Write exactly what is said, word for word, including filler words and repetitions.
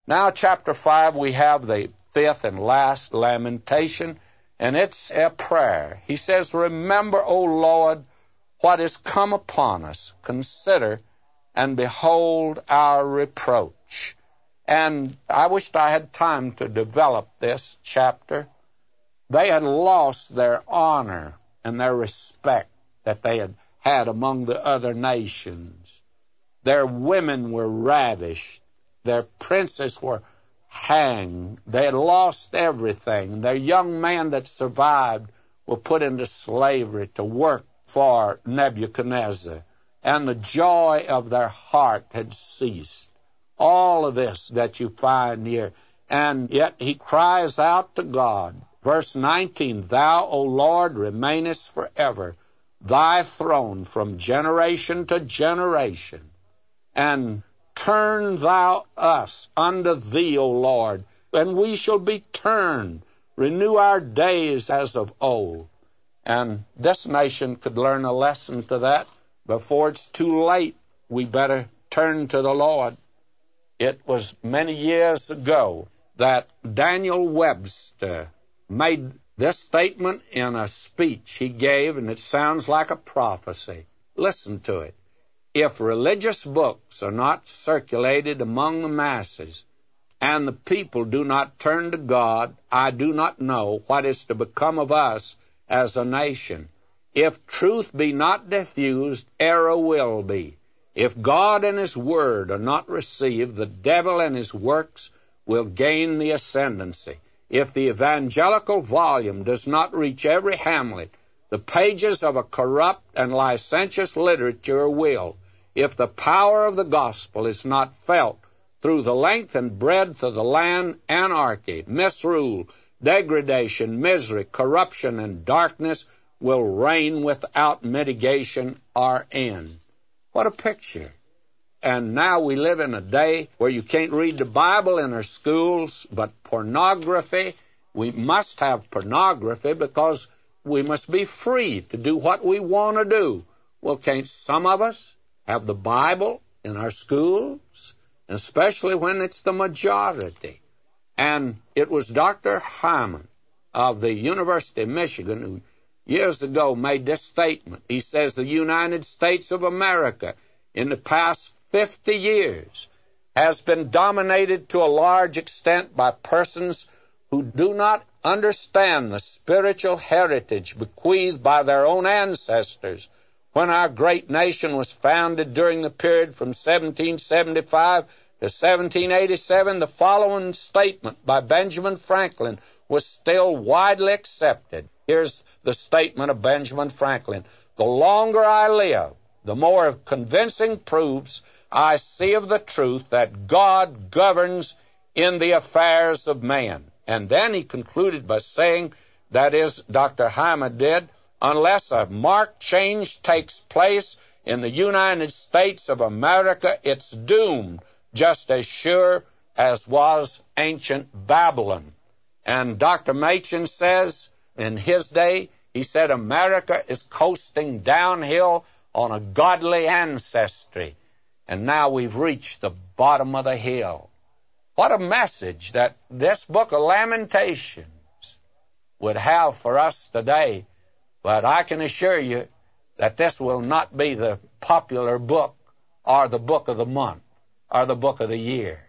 Now, chapter five, we have the fifth and last lamentation, and it's a prayer. He says, "Remember, O Lord, what is come upon us. Consider and behold our reproach." And I wished I had time to develop this chapter. They had lost their honor and their respect that they had had among the other nations. Their women were ravished. Their princes were hanged. They had lost everything. Their young men that survived were put into slavery to work for Nebuchadnezzar. And the joy of their heart had ceased. All of this that you find here. And yet he cries out to God. Verse nineteen, "Thou, O Lord, remainest forever, thy throne from generation to generation. And turn thou us unto thee, O Lord, and we shall be turned. Renew our days as of old." And this nation could learn a lesson to that. Before it's too late, we better turn to the Lord. It was many years ago that Daniel Webster made this statement in a speech he gave, and it sounds like a prophecy. Listen to it. "If religious books are not circulated among the masses, and the people do not turn to God, I do not know what is to become of us as a nation. If truth be not diffused, error will be. If God and His Word are not received, the devil and his works will gain the ascendancy. If the evangelical volume does not reach every hamlet, the pages of a corrupt and licentious literature will. If the power of the gospel is not felt through the length and breadth of the land, anarchy, misrule, degradation, misery, corruption, and darkness will reign without mitigation or end." What a picture. And now we live in a day where you can't read the Bible in our schools, but pornography. We must have pornography because we must be free to do what we want to do. Well, can't some of us have the Bible in our schools, especially when it's the majority? And it was Doctor Hyman of the University of Michigan who years ago made this statement. He says the United States of America in the past fifty years has been dominated to a large extent by persons who do not understand the spiritual heritage bequeathed by their own ancestors. When our great nation was founded during the period from seventeen seventy-five to seventeen eighty-seven, the following statement by Benjamin Franklin was still widely accepted. Here's the statement of Benjamin Franklin. "The longer I live, the more of convincing proofs I see of the truth that God governs in the affairs of man." And then he concluded by saying, that is, Doctor Hyman did, "Unless a marked change takes place in the United States of America, it's doomed just as sure as was ancient Babylon." And Doctor Machen says, in his day, he said, "America is coasting downhill on a godly ancestry, and now we've reached the bottom of the hill." What a message that this book of Lamentations would have for us today. But I can assure you that this will not be the popular book or the book of the month or the book of the year.